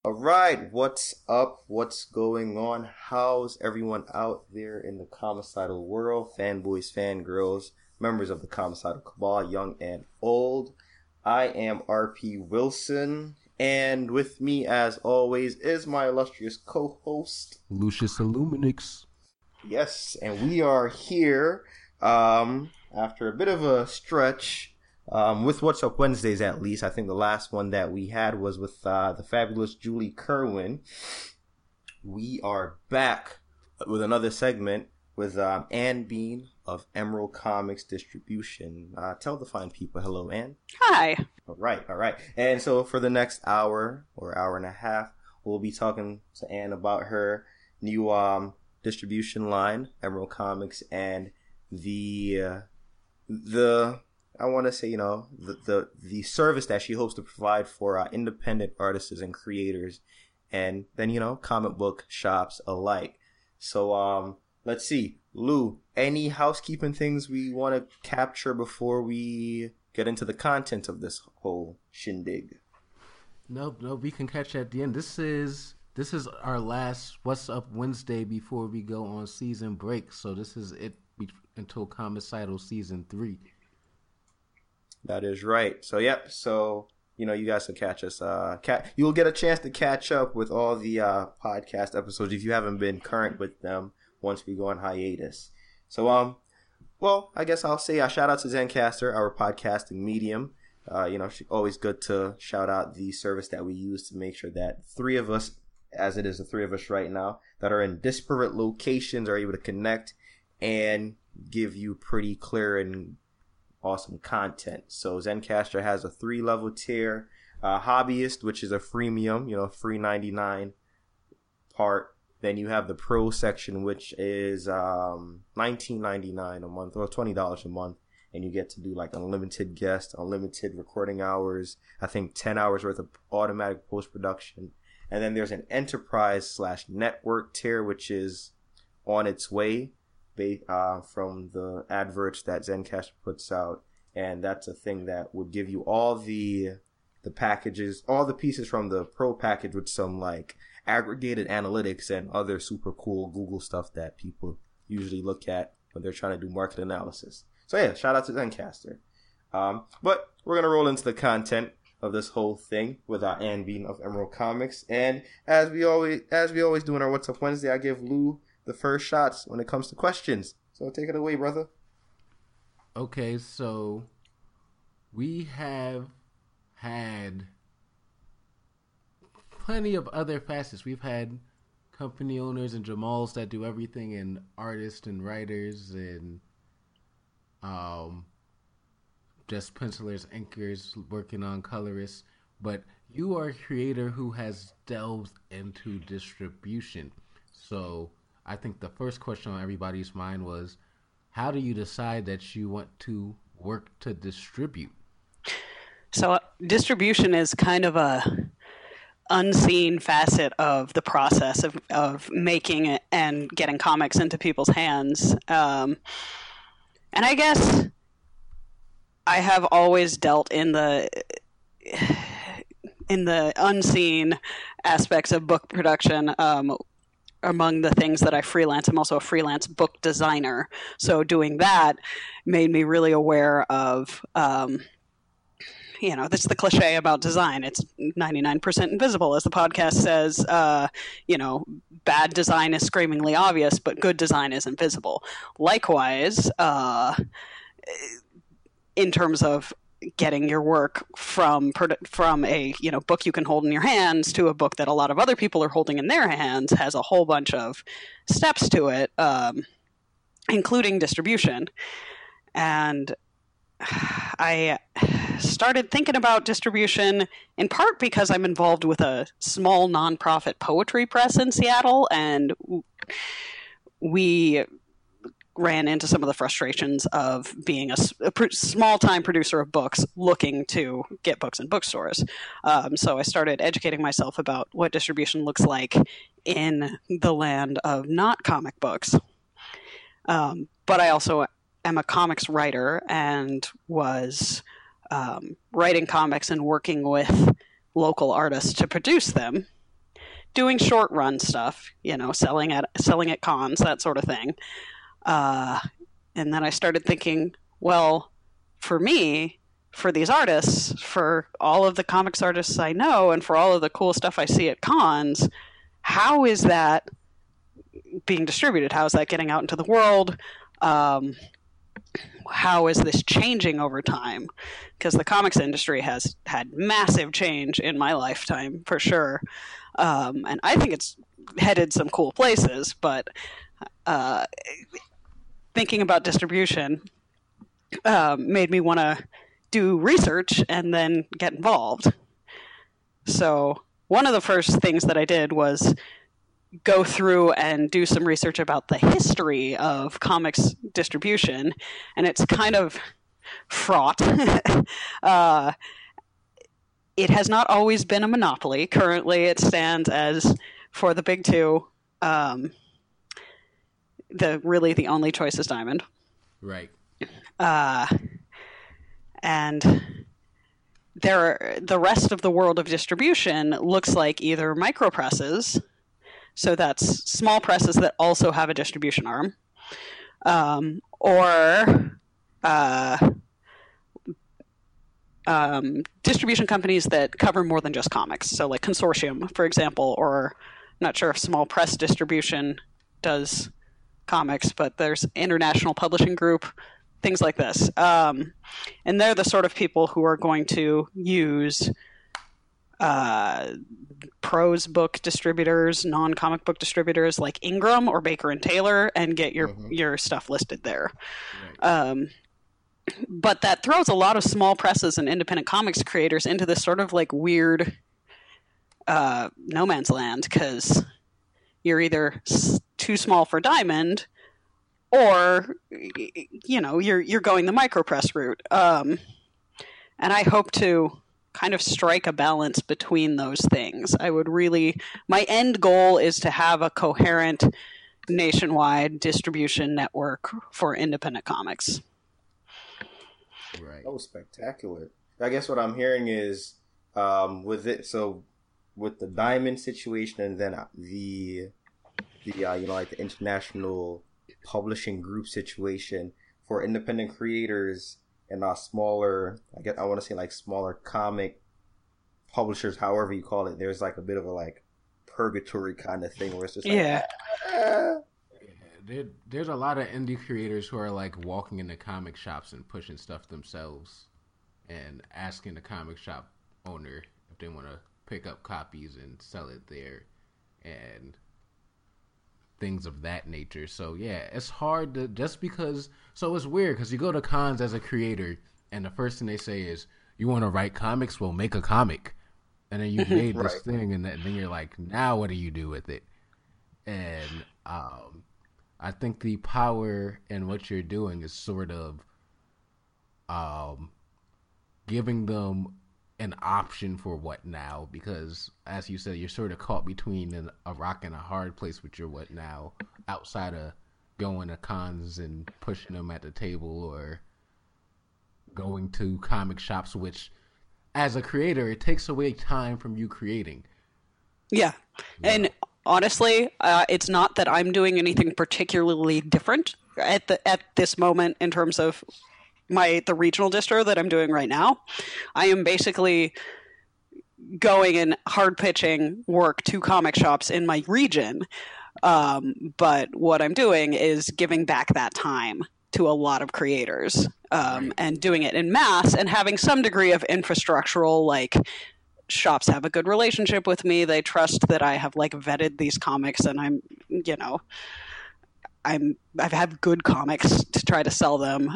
All right, what's up? What's going on? How's everyone out there in the comicidal world? Fanboys, fangirls, members of the comicidal cabal, young and old. I am RP Wilson, and with me, as always, is my illustrious co-host Lucius Illuminix. Yes, and we are here after a bit of a stretch with What's Up Wednesdays, at least. I think the last one that we had was with the fabulous Julie Kerwin. We are back with another segment with Ann Bean of Emerald Comics Distribution. Tell the fine people hello, Ann. Hi. All right. And so for the next hour or hour and a half, we'll be talking to Ann about her new distribution line, Emerald Comics, and the I want to say, the service that she hopes to provide for independent artists and creators, and then comic book shops alike. So let's see, Lou, any housekeeping things we want to capture before we get into the content of this whole shindig? No, we can catch at the end. This is our last What's Up Wednesday before we go on season break. So this is it until Comicidal season 3. That is right. So yep. So you guys can catch us. You will get a chance to catch up with all the podcast episodes if you haven't been current with them once we go on hiatus. So well, I guess I'll say a shout out to Zencastr, our podcasting medium. Always good to shout out the service that we use to make sure that three of us, as it is the three of us right now, that are in disparate locations are able to connect and give you pretty clear and awesome content. So Zencastr has a 3-level tier, Hobbyist, which is a freemium, free 99 part. Then you have the Pro section, which is $19.99 a month or $20 a month, and you get to do like unlimited guests, unlimited recording hours, I think 10 hours worth of automatic post-production. And then there's an enterprise/network tier, which is on its way from the adverts that Zencastr puts out. And that's a thing that would give you all the packages, all the pieces from the Pro package with some like aggregated analytics and other super cool Google stuff that people usually look at when they're trying to do market analysis. So yeah, shout out to Zencastr. But we're going to roll into the content of this whole thing with our Ann Bean of Emerald Comics. And as we always do in our What's Up Wednesday, I give Lou the first shots when it comes to questions. So take it away, brother. Okay, so we have had plenty of other facets. We've had company owners and Jamals that do everything, and artists and writers and just pencilers, inkers working on colorists. But you are a creator who has delved into distribution. So I think the first question on everybody's mind was, how do you decide that you want to work to distribute? So distribution is kind of a unseen facet of the process of making it and getting comics into people's hands. And I guess I have always dealt in the unseen aspects of book production. Among the things that I freelance, I'm also a freelance book designer. So doing that made me really aware of, that's the cliche about design. It's 99% invisible, as the podcast says. Bad design is screamingly obvious, but good design is invisible. Likewise, in terms of getting your work from a book you can hold in your hands to a book that a lot of other people are holding in their hands has a whole bunch of steps to it, including distribution. And I started thinking about distribution in part because I'm involved with a small nonprofit poetry press in Seattle, and we ran into some of the frustrations of being a small-time producer of books looking to get books in bookstores. So I started educating myself about what distribution looks like in the land of not comic books. But I also am a comics writer and was writing comics and working with local artists to produce them. doing short run stuff, selling at cons, that sort of thing. And then I started thinking, well, for me, for these artists, for all of the comics artists I know, and for all of the cool stuff I see at cons, how is that being distributed? How is that getting out into the world? How is this changing over time? Because the comics industry has had massive change in my lifetime, for sure. And I think it's headed some cool places, but thinking about distribution made me want to do research and then get involved. So one of the first things that I did was go through and do some research about the history of comics distribution, and it's kind of fraught. It has not always been a monopoly. Currently, it stands as, for the big two, the only choice is Diamond. Right. And the rest of the world of distribution looks like either micropresses, so that's small presses that also have a distribution arm, or distribution companies that cover more than just comics. So like Consortium, for example, or I'm not sure if Small Press Distribution does comics, but there's International Publishing Group, things like this. And they're the sort of people who are going to use prose book distributors, non-comic book distributors like Ingram or Baker and Taylor, and get your stuff listed there. Right. But that throws a lot of small presses and independent comics creators into this sort of like weird no man's land, because you're either too small for Diamond, or you're going the micropress route. And I hope to kind of strike a balance between those things. My end goal is to have a coherent nationwide distribution network for independent comics. Right. That was spectacular. I guess what I'm hearing is with the Diamond situation, and then the like the international publishing group situation for independent creators and smaller, I want to say like smaller comic publishers, however you call it. There's like a bit of a like purgatory kind of thing where it's just like, There's a lot of indie creators who are like walking into comic shops and pushing stuff themselves and asking the comic shop owner if they want to pick up copies and sell it there and things of that nature. So yeah, it's hard to so it's weird because you go to cons as a creator and the first thing they say is, you want to write comics? Well, make a comic. And then you've made this thing, and then you're like, now what do you do with it? And I think the power in what you're doing is sort of giving them an option for what now, because as you said, you're sort of caught between a rock and a hard place with your what now, outside of going to cons and pushing them at the table or going to comic shops, which as a creator, it takes away time from you creating. Yeah. And honestly, it's not that I'm doing anything particularly different at this moment in terms of the regional distro that I'm doing right now. I am basically going and hard pitching work to comic shops in my region. But what I'm doing is giving back that time to a lot of creators, and doing it in mass and having some degree of infrastructural, like, shops have a good relationship with me. They trust that I have like vetted these comics and I've had good comics to try to sell them,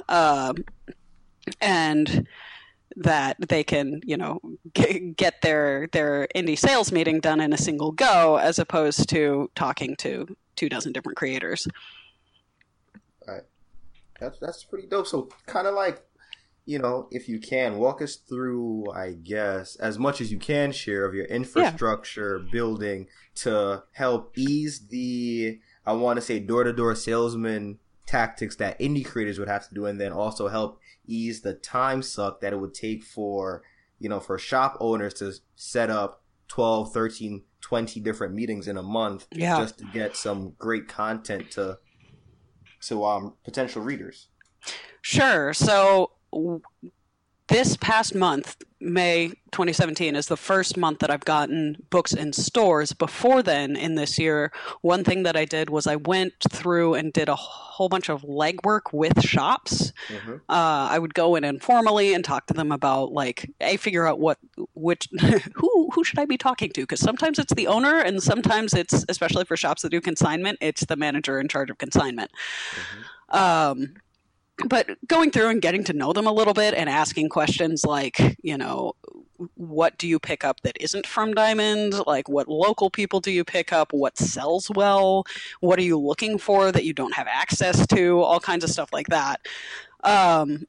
and that they can, get their indie sales meeting done in a single go, as opposed to talking to 24 different creators. Right. That's pretty dope. So kind of like, if you can, walk us through, I guess, as much as you can share of your infrastructure building to help ease the, I want to say, door-to-door salesman tactics that indie creators would have to do, and then also help ease the time suck that it would take for, for shop owners to set up 12, 13, 20 different meetings in a month just to get some great content to potential readers. Sure. So this past month, May 2017, is the first month that I've gotten books in stores. Before then, in this year, one thing that I did was I went through and did a whole bunch of legwork with shops. Mm-hmm. I would go in informally and talk to them about, like, figure out who should I be talking to? Because sometimes it's the owner, and sometimes it's, especially for shops that do consignment, it's the manager in charge of consignment. Mm-hmm. But going through and getting to know them a little bit and asking questions like, what do you pick up that isn't from Diamond? Like, what local people do you pick up? What sells well? What are you looking for that you don't have access to? All kinds of stuff like that. And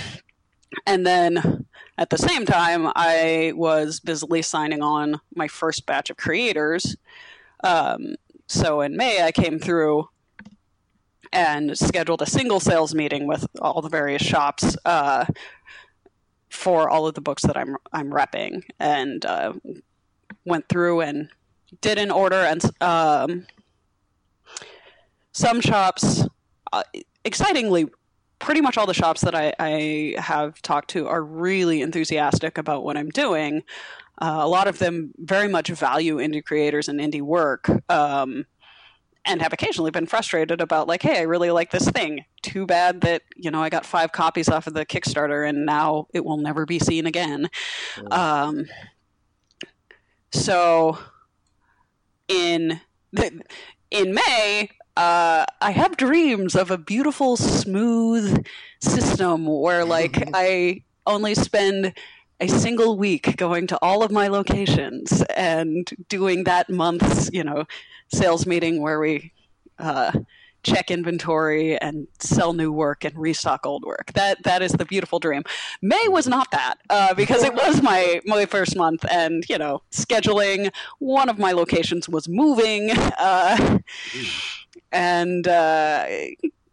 then at the same time, I was busily signing on my first batch of creators. So in May, I came through and scheduled a single sales meeting with all the various shops for all of the books that I'm repping, and went through and did an order. And some shops, excitingly, pretty much all the shops that I have talked to are really enthusiastic about what I'm doing. A lot of them very much value indie creators and indie work. And have occasionally been frustrated about, like, hey, I really like this thing. Too bad that, I got 5 copies off of the Kickstarter and now it will never be seen again. Yeah. So in May, I have dreams of a beautiful, smooth system where, like, I only spend a single week going to all of my locations and doing that month's, sales meeting where we check inventory and sell new work and restock old work. That is the beautiful dream. May was not that because it was my first month, and scheduling. One of my locations was moving, and I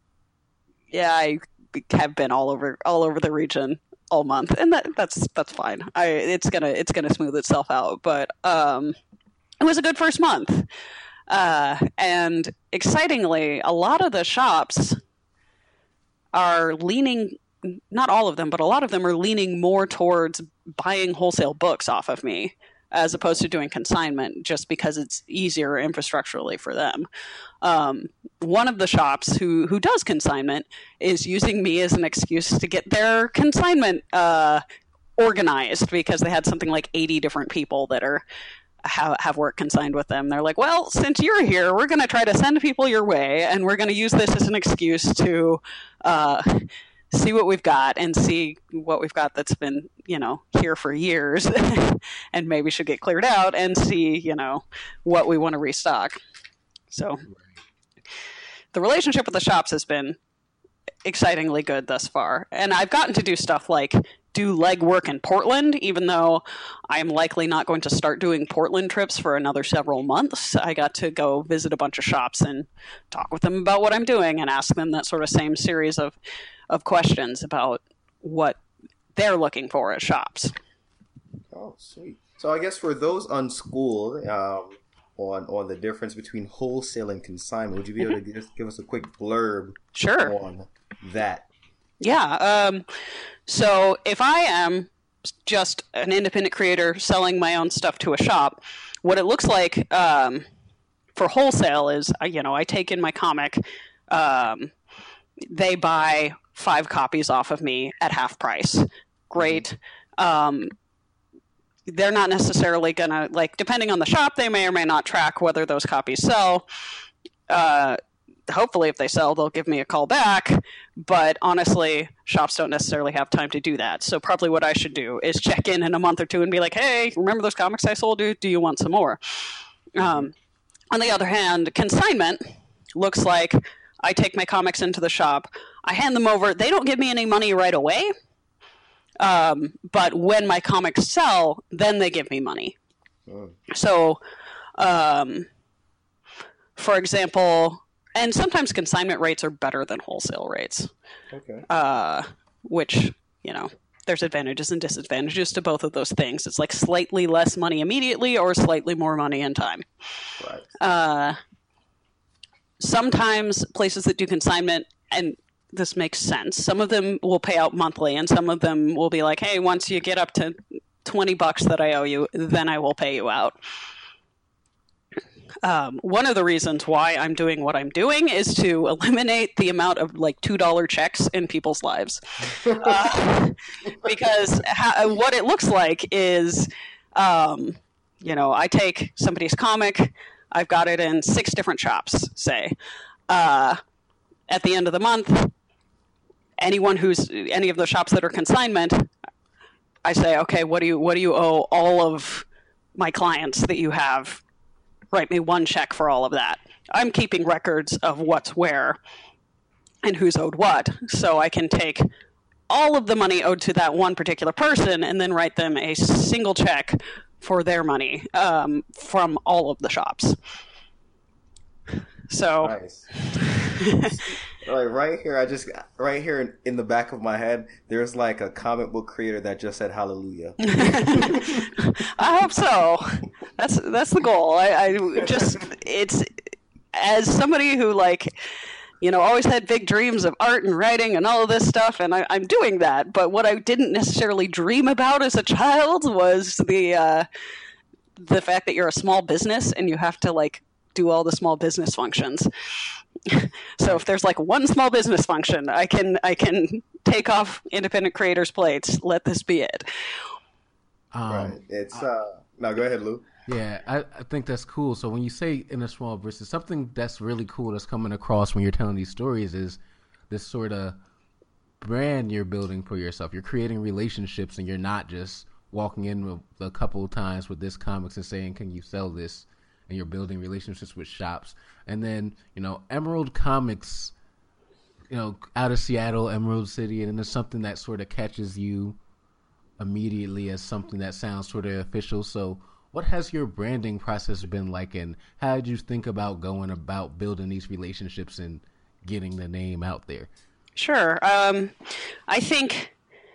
have been all over the region all month, and that's fine. It's gonna smooth itself out, but it was a good first month. And excitingly, a lot of the shops are leaning, not all of them, but a lot of them are leaning more towards buying wholesale books off of me as opposed to doing consignment, just because it's easier infrastructurally for them. One of the shops who does consignment is using me as an excuse to get their consignment organized, because they had something like 80 different people that have work consigned with them. They're like, well, since you're here, we're going to try to send people your way, and we're going to use this as an excuse to see what we've got and see what we've got that's been, here for years and maybe should get cleared out, and see, what we want to restock. So the relationship with the shops has been excitingly good thus far. And I've gotten to do stuff like do legwork in Portland, even though I'm likely not going to start doing Portland trips for another several months. I got to go visit a bunch of shops and talk with them about what I'm doing and ask them that sort of same series of questions about what they're looking for at shops. Oh, sweet. So I guess for those unschooled on the difference between wholesale and consignment, would you be able to give us a quick blurb on that? Yeah. So if I am just an independent creator selling my own stuff to a shop, what it looks like for wholesale is, I take in my comic. They buy 5 copies off of me at half price. Great. They're not necessarily going to, depending on the shop, they may or may not track whether those copies sell. Hopefully, if they sell, they'll give me a call back. But honestly, shops don't necessarily have time to do that. So probably what I should do is check in a month or two and be like, hey, remember those comics I sold you? Do you want some more? On the other hand, consignment looks like I take my comics into the shop. I hand them over. They don't give me any money right away. But when my comics sell, then they give me money. Oh. So, for example, and sometimes consignment rates are better than wholesale rates. Okay. Which, there's advantages and disadvantages to both of those things. It's like slightly less money immediately or slightly more money in time. Right. Sometimes places that do consignment, and this makes sense, some of them will pay out monthly, and some of them will be like, hey, once you get up to $20 that I owe you, then I will pay you out. One of the reasons why I'm doing what I'm doing is to eliminate the amount of like $2 checks in people's lives. Because what it looks like is, I take somebody's comic, I've got it in 6 different shops, say. At the end of the month, any of the shops that are consignment, I say, okay, what do you owe all of my clients that you have? Write me one check for all of that. I'm keeping records of what's where and who's owed what, so I can take all of the money owed to that one particular person and then write them a single check for their money from all of the shops. So nice. Like right here in the back of my head, there's like a comic book creator that just said hallelujah. I hope so. That's the goal. It's as somebody who always had big dreams of art and writing and all of this stuff, and I'm doing that. But what I didn't necessarily dream about as a child was the fact that you're a small business and you have to do all the small business functions. So if there's one small business function, I can take off independent creators' plates. Let this be it. Right. It's no. Go ahead, Lou. Yeah, I think that's cool. So when you say in a small business, something that's really cool that's coming across when you're telling these stories is this sort of brand you're building for yourself. You're creating relationships, and you're not just walking in a couple of times with this comics and saying, "Can you sell this?" And you're building relationships with shops. And then, Emerald Comics, out of Seattle, Emerald City, and it's something that sort of catches you immediately as something that sounds sort of official. So what has your branding process been like, and how did you think about going about building these relationships and getting the name out there? Sure. I think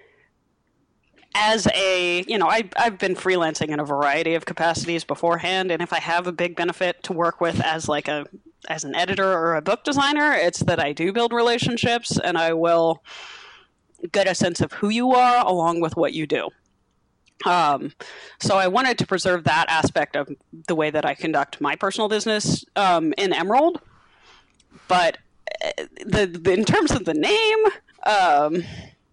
as I've been freelancing in a variety of capacities beforehand, and if I have a big benefit to work with as an editor or a book designer, it's that I do build relationships, and I will get a sense of who you are along with what you do. So I wanted to preserve that aspect of the way that I conduct my personal business in Emerald, but in terms of the name,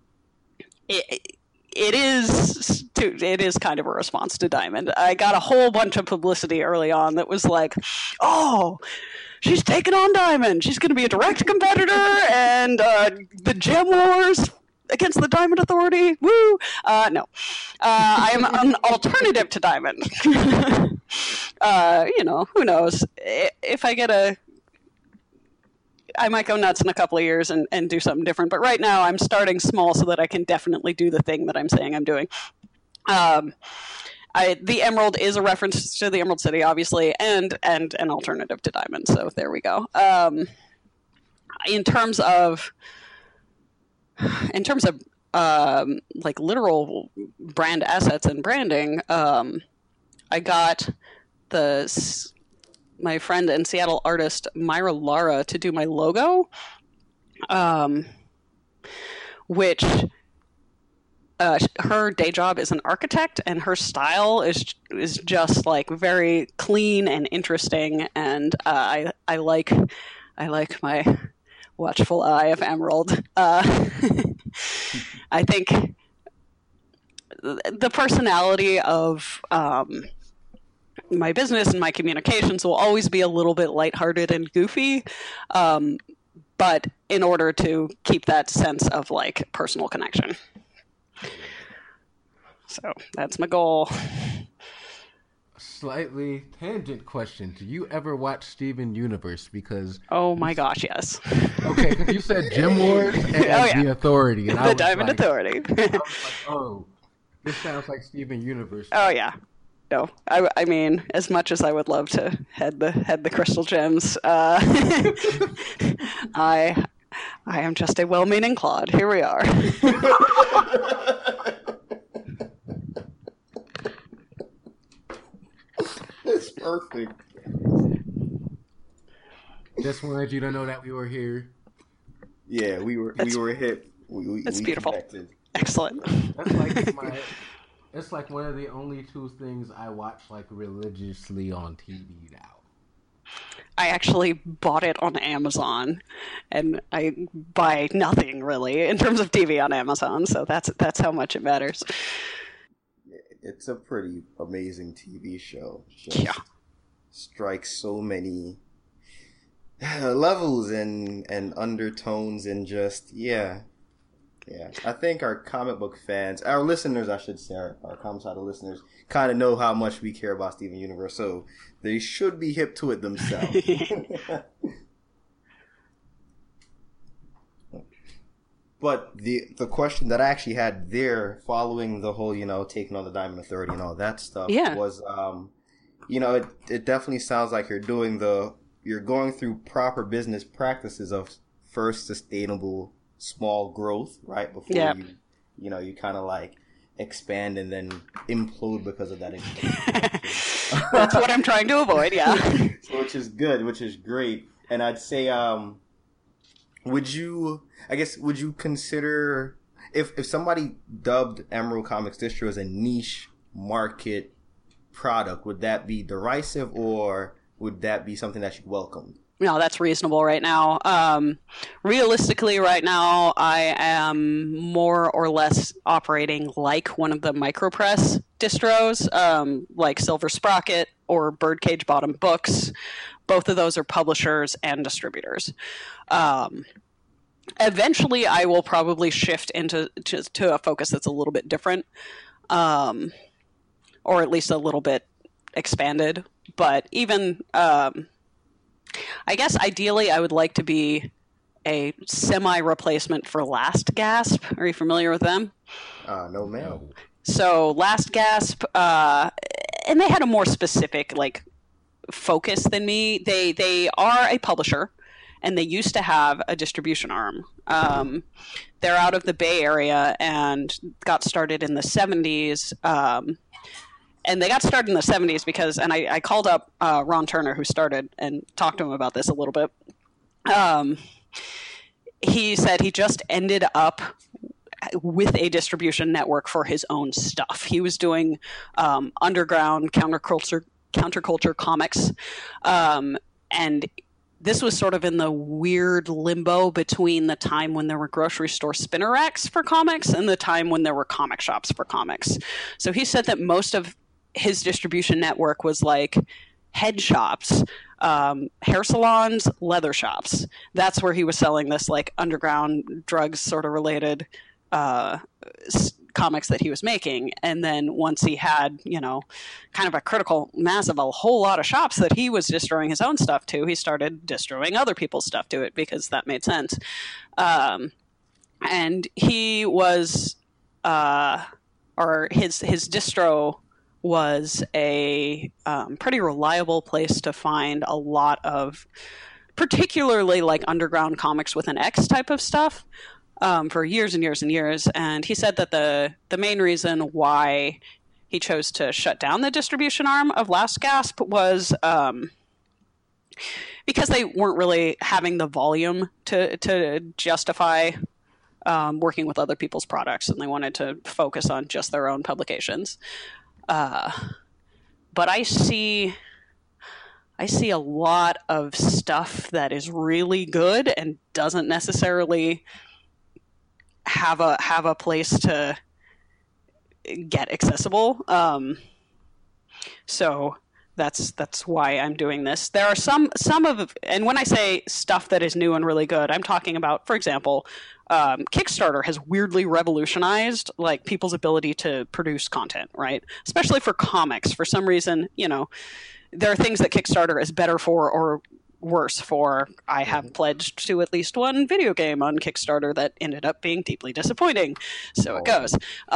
it is kind of a response to Diamond. I got a whole bunch of publicity early on that was like, oh, she's taking on Diamond. She's going to be a direct competitor, and the Gem Wars against the Diamond Authority. Woo! No. I am an alternative to Diamond. Who knows? If I get I might go nuts in a couple of years and do something different. But right now I'm starting small so that I can definitely do the thing that I'm saying I'm doing. The Emerald is a reference to the Emerald City, obviously, and an alternative to Diamond. So there we go. In terms of literal brand assets and branding, I got my friend and Seattle artist Myra Lara to do my logo, which her day job is an architect, and her style is just very clean and interesting, and I like my watchful eye of Emerald. I think the personality of my business and my communications will always be a little bit lighthearted and goofy, but in order to keep that sense of personal connection. So that's my goal. Slightly tangent question. Do you ever watch Steven Universe? Because oh my gosh, yes. Okay, because you said Gem Wars and The Authority. And the Diamond Authority. I was like, oh, this sounds like Steven Universe. Oh yeah. No, I mean, as much as I would love to head the Crystal Gems, I am just a well-meaning clod. Here we are. Perfect. Just wanted you to know that we were here. Yeah, we were hip. That's we beautiful. Connected. Excellent. That's like it's like one of the only two things I watch like religiously on TV now. I actually bought it on Amazon, and I buy nothing really in terms of TV on Amazon, so that's how much it matters. It's a pretty amazing TV show. Yeah. Strikes so many levels and undertones and just yeah. I think our comic book fans, our listeners, I should say, our comic side listeners, kind of know how much we care about Steven Universe, so they should be hip to it themselves. But the question that I actually had there, following the whole, taking on the Diamond Authority and all that stuff, was, it definitely sounds like you're going through proper business practices of first sustainable small growth, right? Before you kind of like expand and then implode because of that. That's what I'm trying to avoid, yeah. Which is good, which is great. And I'd say, would you consider, if somebody dubbed Emerald Comics Distro as a niche market product, would that be derisive or would that be something that you welcomed? No, that's reasonable right now. Realistically, right now, I am more or less operating like one of the micropress distros, like Silver Sprocket or Birdcage Bottom Books. Both of those are publishers and distributors. Eventually, I will probably shift into a focus that's a little bit different, or at least a little bit expanded. But even... I guess ideally I would like to be a semi-replacement for Last Gasp. Are you familiar with them? No, ma'am. So Last Gasp, and they had a more specific focus than me. They are a publisher, and they used to have a distribution arm. They're out of the Bay Area and got started in the 70s. And they got started in the 70s because, and I called up Ron Turner, who started, and talked to him about this a little bit. He said he just ended up with a distribution network for his own stuff. He was doing underground counterculture comics. And this was sort of in the weird limbo between the time when there were grocery store spinner racks for comics and the time when there were comic shops for comics. So he said that most of his distribution network was like head shops, hair salons, leather shops. That's where he was selling this like underground drugs sort of related comics that he was making. And then once he had, kind of a critical mass of a whole lot of shops that he was destroying his own stuff to, he started destroying other people's stuff to it because that made sense. And he was, or his distro was a pretty reliable place to find a lot of particularly like underground comics with an X type of stuff for years and years and years. And he said that the main reason why he chose to shut down the distribution arm of Last Gasp was because they weren't really having the volume to justify working with other people's products, and they wanted to focus on just their own publications. But I see a lot of stuff that is really good and doesn't necessarily have a place to get accessible. So that's why I'm doing this. There are some of, and when I say stuff that is new and really good, I'm talking about, for example, Kickstarter has weirdly revolutionized like people's ability to produce content, right? Especially for comics. For some reason, there are things that Kickstarter is better for or worse for. I have pledged to at least one video game on Kickstarter that ended up being deeply disappointing. So it goes.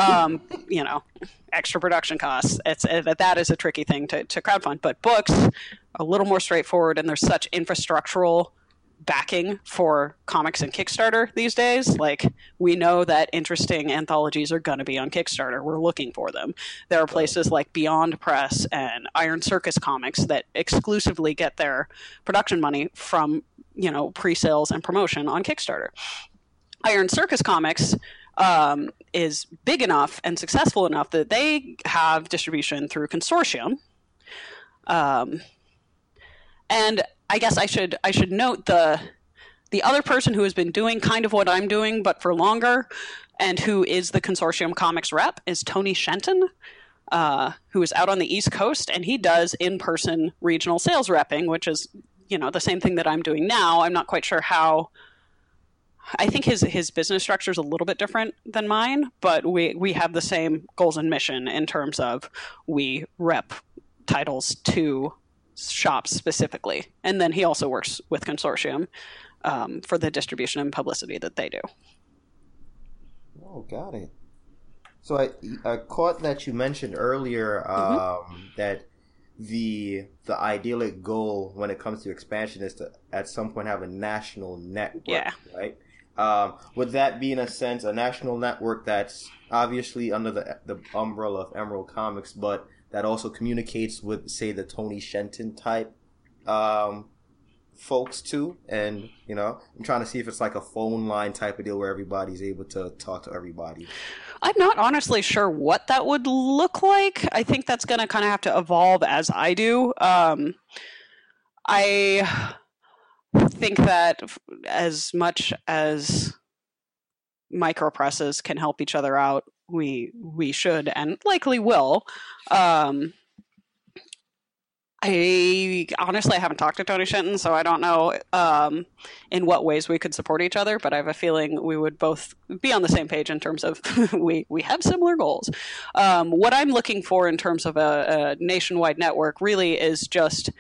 Extra production costs. That is a tricky thing to crowdfund. But books, a little more straightforward, and there's such infrastructural backing for comics and Kickstarter these days. Like, we know that interesting anthologies are going to be on Kickstarter. We're looking for them. There are places like Beyond Press and Iron Circus Comics that exclusively get their production money from, pre-sales and promotion on Kickstarter. Iron Circus Comics is big enough and successful enough that they have distribution through Consortium. And I guess I should note the other person who has been doing kind of what I'm doing, but for longer, and who is the Consortium Comics rep, is Tony Shenton, who is out on the East Coast, and he does in-person regional sales repping, which is, the same thing that I'm doing now. I'm not quite sure how. I think his business structure is a little bit different than mine, but we have the same goals and mission in terms of we rep titles to shops specifically. And then he also works with Consortium for the distribution and publicity that they do. Oh, got it. So I caught that you mentioned earlier that the idyllic goal when it comes to expansion is to at some point have a national network, right? Would that be in a sense a national network that's obviously under the umbrella of Emerald Comics, but that also communicates with, say, the Tony Shenton type folks too? And I'm trying to see if it's like a phone line type of deal where everybody's able to talk to everybody. I'm not honestly sure what that would look like. I think that's going to kind of have to evolve as I do. I think that as much as micropresses can help each other out, we should and likely will. I honestly haven't talked to Tony Shenton, so I don't know in what ways we could support each other, but I have a feeling we would both be on the same page in terms of we have similar goals. What I'm looking for in terms of a nationwide network really is just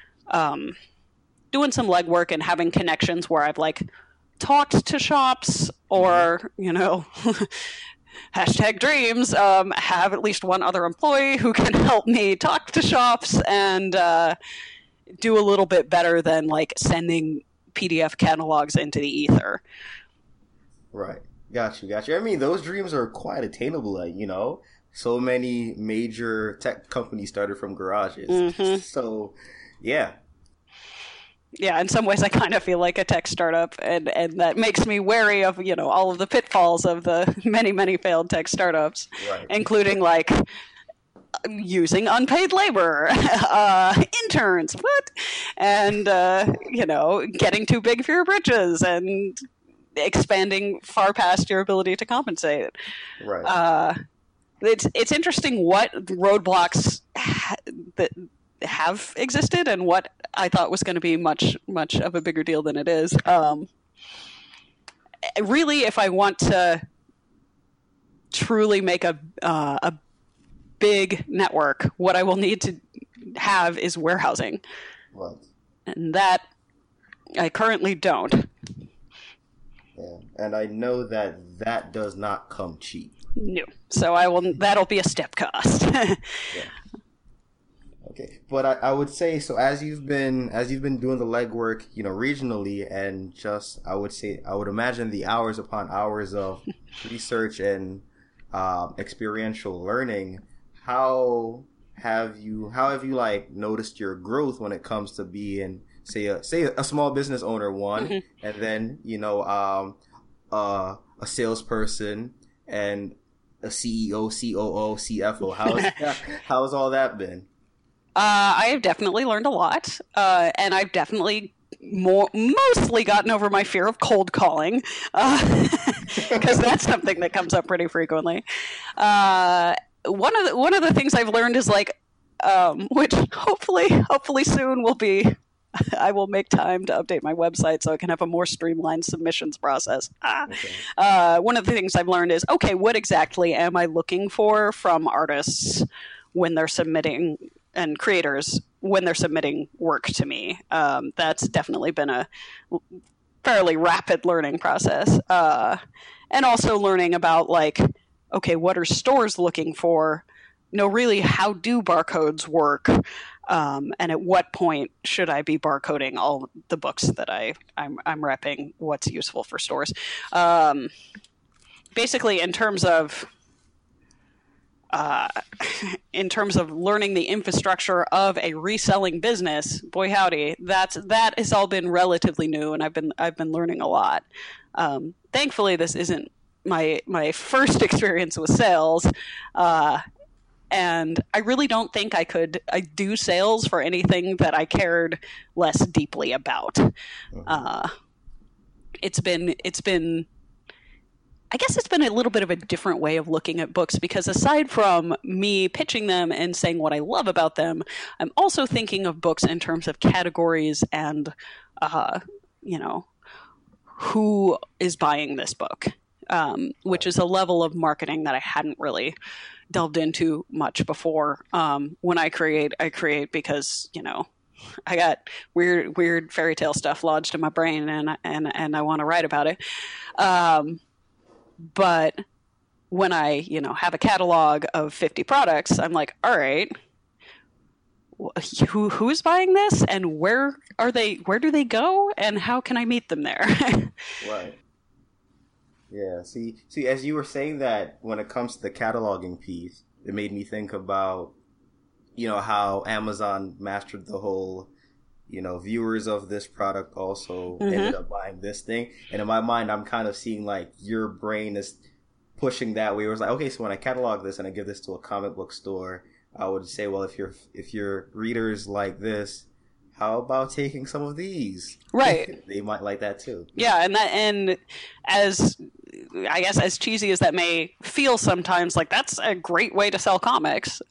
doing some legwork and having connections where I've talked to shops or, hashtag dreams, have at least one other employee who can help me talk to shops and do a little bit better than sending PDF catalogs into the ether. Right. Got you. I mean, those dreams are quite attainable. So many major tech companies started from garages. Mm-hmm. So, yeah. Yeah, in some ways I kind of feel like a tech startup, and that makes me wary of, all of the pitfalls of the many, many failed tech startups, right. Including using unpaid labor, interns, and, getting too big for your britches and expanding far past your ability to compensate. Right. It's interesting what roadblocks that have existed and what I thought was going to be much of a bigger deal than it is. Really, if I want to truly make a big network, what I will need to have is warehousing. Right. And that I currently don't. Yeah. And I know that does not come cheap. No. So that'll be a step cost. Yeah. Okay, but I would say, so as you've been doing the legwork, regionally, and just I would imagine the hours upon hours of research and experiential learning. How have you noticed your growth when it comes to being say a small business owner, one, mm-hmm. and then a salesperson and a CEO, COO, CFO? How's all that been? I have definitely learned a lot, and I've definitely mostly gotten over my fear of cold calling, because that's something that comes up pretty frequently. One of the things I've learned is which hopefully soon will be, I will make time to update my website so I can have a more streamlined submissions process. Okay. One of the things I've learned is, okay, what exactly am I looking for from artists when they're submitting, and creators when they're submitting work to me? That's definitely been a fairly rapid learning process. And also learning about okay, what are stores looking for? Really, how do barcodes work? and at what point should I be barcoding all the books that I'm repping? What's useful for stores? Basically, in terms of learning the infrastructure of a reselling business, boy howdy, that has all been relatively new, and I've been learning a lot. Thankfully, this isn't my first experience with sales, and I really don't think I do sales for anything that I cared less deeply about. It's been I guess it's been a little bit of a different way of looking at books, because aside from me pitching them and saying what I love about them, I'm also thinking of books in terms of categories and, who is buying this book, which is a level of marketing that I hadn't really delved into much before. When I create because, I got weird fairy tale stuff lodged in my brain, and I want to write about it. But when I, have a catalog of 50 products, I'm like, all right, who's buying this, and where do they go, and how can I meet them there? Right. Yeah. See, as you were saying that, when it comes to the cataloging piece, it made me think about, how Amazon mastered the whole, viewers of this product also ended up buying this thing. And in my mind, I'm kind of seeing like your brain is pushing that way. It was like, okay, so when I catalog this and I give this to a comic book store, I would say, well, if your readers like this, how about taking some of these? Right. They might like that too. Yeah, and as I guess as cheesy as that may feel sometimes, like that's a great way to sell comics.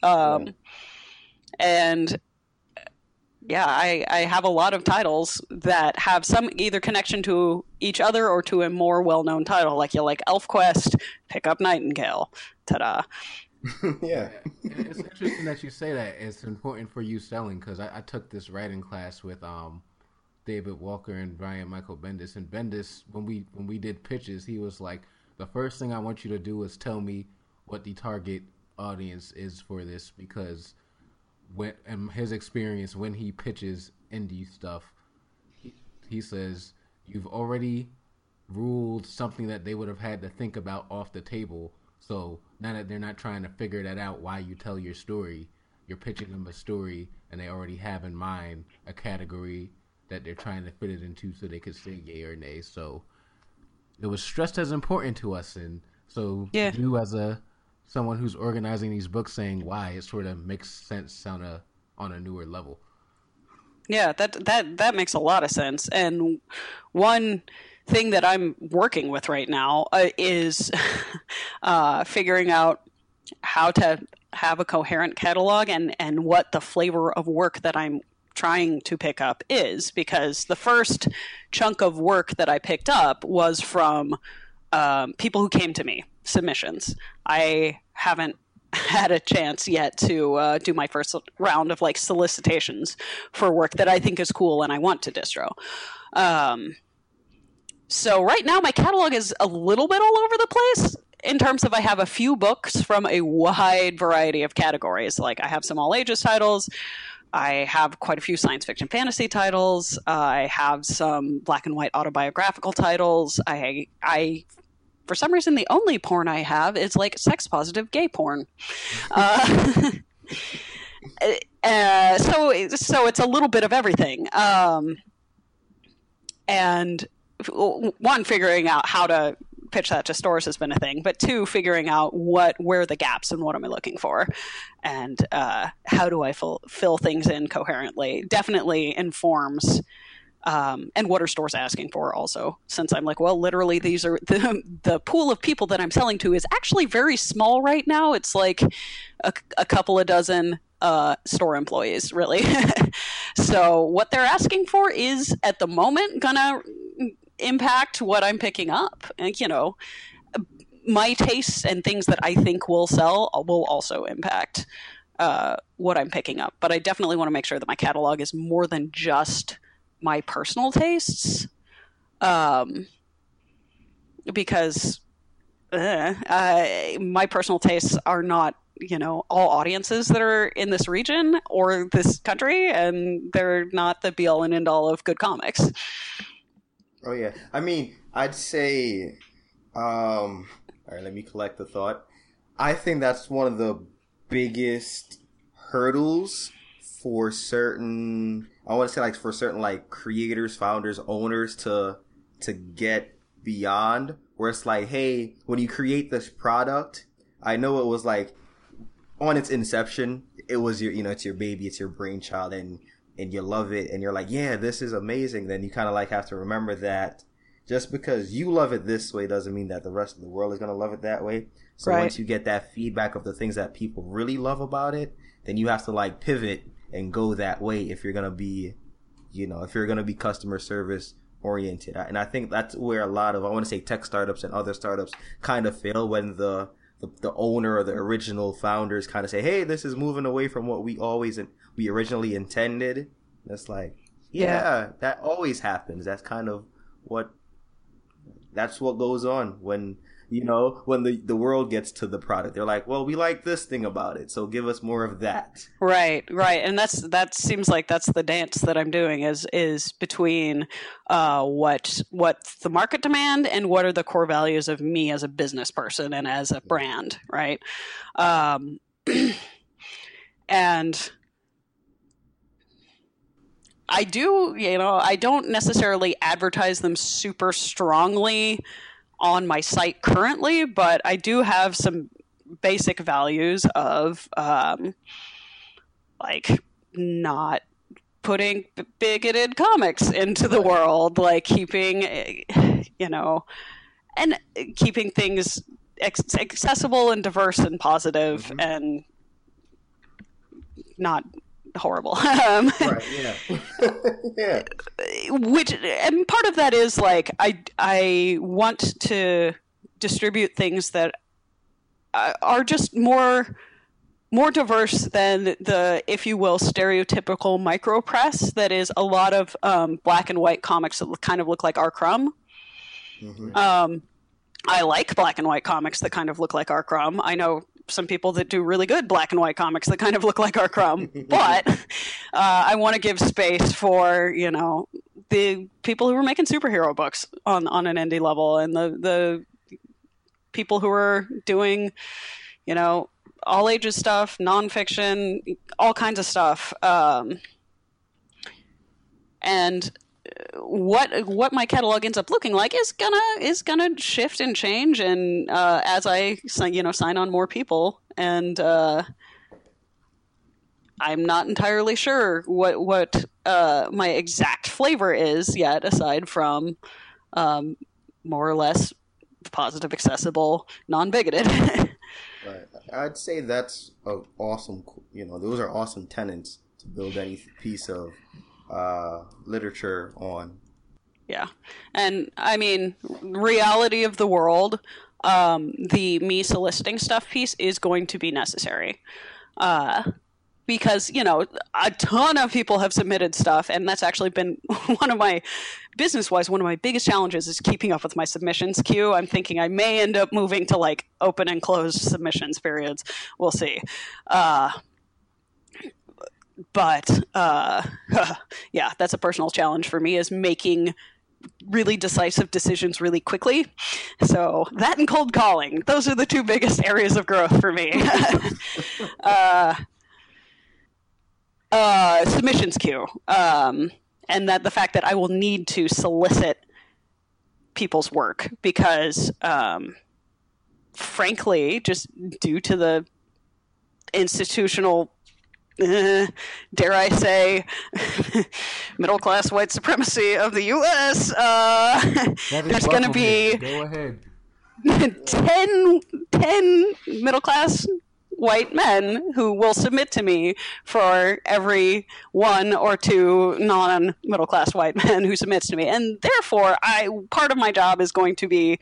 And yeah, I have a lot of titles that have some either connection to each other or to a more well-known title. Like you like ElfQuest, pick up Nightingale. Ta-da. Yeah. It's interesting that you say that. It's important for you selling, because I took this writing class with David Walker and Brian Michael Bendis. And Bendis, when we did pitches, he was like, the first thing I want you to do is tell me what the target audience is for this, because in his experience, when he pitches indie stuff, he says, you've already ruled something that they would have had to think about off the table. So now that they're not trying to figure that out why you tell your story, you're pitching them a story, and they already have in mind a category that they're trying to fit it into, so they could say yay or nay. So it was stressed as important to us, and so you as someone who's organizing these books saying why, it sort of makes sense on a newer level. Yeah, that makes a lot of sense. And one thing that I'm working with right now is figuring out how to have a coherent catalog and what the flavor of work that I'm trying to pick up is, because the first chunk of work that I picked up was from people who came to me, submissions. I haven't had a chance yet to do my first round of like solicitations for work that I think is cool and I want to distro. So right now my catalog is a little bit all over the place in terms of I have a few books from a wide variety of categories. Like I have some all ages titles. I have quite a few science fiction fantasy titles. I have some black and white autobiographical titles. I for some reason, the only porn I have is like sex positive gay porn. So it's a little bit of everything. And one, figuring out how to pitch that to stores has been a thing, but two, figuring out where are the gaps and what am I looking for, and how do I fill things in coherently. Definitely informs. And what are stores asking for also, since I'm like, well, literally these are the pool of people that I'm selling to is actually very small right now. It's like a couple of dozen store employees, really. So what they're asking for is at the moment gonna impact what I'm picking up. And, my tastes and things that I think will sell will also impact what I'm picking up. But I definitely want to make sure that my catalog is more than just my personal tastes, because my personal tastes are not all audiences that are in this region or this country, and they're not the be all and end all of good comics. Oh yeah, I mean, I'd say, all right, let me collect the thought. I think that's one of the biggest hurdles for certain, I want to say, like, for certain, like, creators, founders, owners to get beyond, where it's like, hey, when you create this product, I know it was like on its inception, it was your, it's your baby, it's your brainchild, and you love it, and you're like, yeah, this is amazing. Then you kind of like have to remember that just because you love it this way doesn't mean that the rest of the world is going to love it that way. So right. Once you get that feedback of the things that people really love about it, then you have to like pivot and go that way if you're going to be, if you're going to be customer service oriented. And I think that's where a lot of, I want to say, tech startups and other startups kind of fail, when the owner or the original founders kind of say, hey, this is moving away from what we originally intended. That's like, yeah, that always happens. That's kind of what goes on when the world gets to the product. They're like, well, we like this thing about it, so give us more of that. Right. And that seems like that's the dance that I'm doing is between what the market demand and what are the core values of me as a business person and as a brand, right? And I do, I don't necessarily advertise them super strongly on my site currently, but I do have some basic values of like not putting bigoted comics into the world, like keeping, and keeping things accessible and diverse and positive, mm-hmm. and not horrible. Right, yeah. Yeah. Which, and part of that is like I want to distribute things that are just more diverse than the, if you will, stereotypical micro press that is a lot of black and white comics that kind of look like R. Crumb. Mm-hmm. I like black and white comics that kind of look like R. Crumb. I know some people that do really good black and white comics that kind of look like R. Crumb, but I want to give space for, the people who are making superhero books on an indie level, and the people who are doing, all ages stuff, nonfiction, all kinds of stuff. And what my catalog ends up looking like is gonna shift and change, and as I sign on more people, and I'm not entirely sure what my exact flavor is yet, aside from more or less positive, accessible, non-bigoted. Right. I'd say that's awesome. Those are awesome tenets to build any piece of literature on. Yeah. And I mean, reality of the world, the me soliciting stuff piece is going to be necessary. Because, a ton of people have submitted stuff, and that's actually been one of my biggest challenges is keeping up with my submissions queue. I'm thinking I may end up moving to like open and closed submissions periods. We'll see. But yeah, that's a personal challenge for me, is making really decisive decisions really quickly. So that and cold calling, those are the two biggest areas of growth for me. Submissions queue. And that the fact that I will need to solicit people's work because, frankly, just due to the institutional, dare I say, middle-class white supremacy of the U.S., there's going to be Go ahead. 10 middle-class white men who will submit to me for every one or two non-middle-class white men who submits to me. And therefore, part of my job is going to be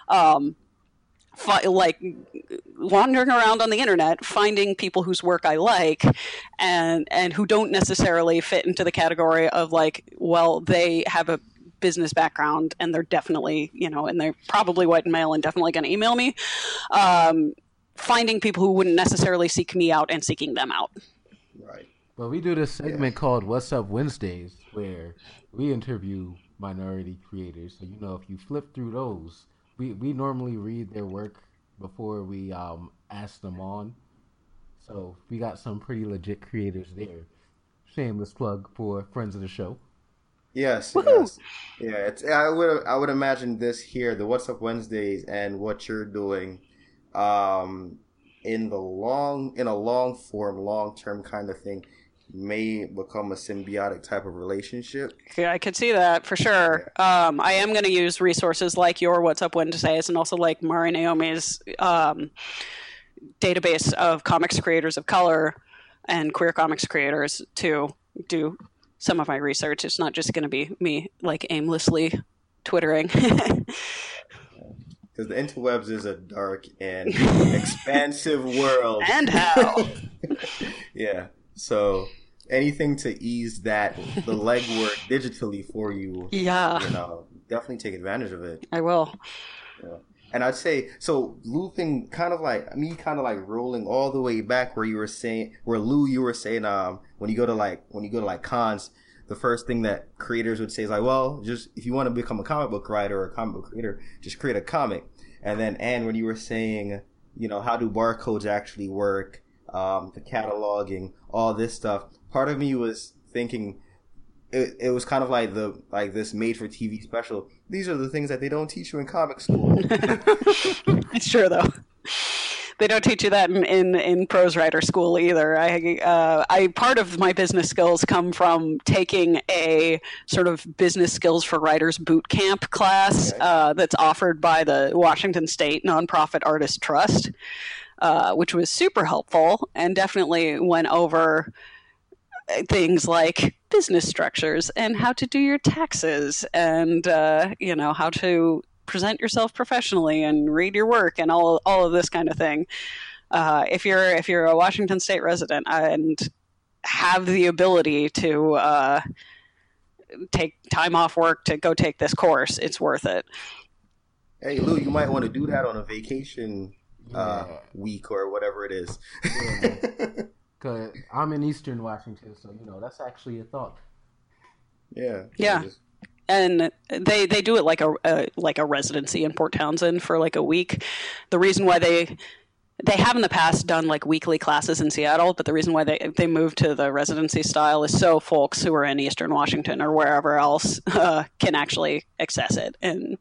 like wandering around on the internet, finding people whose work I like and who don't necessarily fit into the category of like, well, they have a business background and they're definitely, and they're probably white and male and definitely going to email me. finding people who wouldn't necessarily seek me out and seeking them out. Right. Well, we do this segment called What's Up Wednesdays, where we interview minority creators. So, if you flip through those, we normally read their work before we ask them on. So we got some pretty legit creators there. Shameless plug for friends of the show. Yes, Woohoo! yes. Yeah, I would imagine this here, the What's Up Wednesdays and what you're doing in a long form, long term kind of thing may become a symbiotic type of relationship. Yeah, I could see that for sure. I am going to use resources like your What's Up Wednesdays and also like Mari Naomi's database of comics creators of color and queer comics creators to do some of my research. It's not just going to be me like aimlessly twittering. Because the interwebs is a dark and expansive world. And how? Yeah. So anything to ease the legwork digitally for you. Yeah. Definitely take advantage of it. I will. Yeah. And I'd say, so looping kind of like rolling all the way back where you were saying when you go to cons, the first thing that creators would say is like, well, just if you want to become a comic book writer or a comic book creator, just create a comic. And then, when you were saying, how do barcodes actually work, the cataloging, all this stuff, part of me was thinking it was kind of like this made for TV special. These are the things that they don't teach you in comic school. It's true though. They don't teach you that in prose writer school either. I part of my business skills come from taking a sort of business skills for writers boot camp class that's offered by the Washington State Nonprofit Artist Trust, which was super helpful and definitely went over things like business structures and how to do your taxes and how to present yourself professionally and read your work and all of this kind of thing. If you're a Washington State resident and have the ability to take time off work to go take this course, it's worth it. Hey Lou, you might want to do that on a vacation week or whatever it is. Cause I'm in Eastern Washington, so that's actually a thought. Yeah. And they do it like a residency in Port Townsend for like a week. The reason why they have in the past done like weekly classes in Seattle, but the reason why they moved to the residency style is so folks who are in Eastern Washington or wherever else can actually access it, and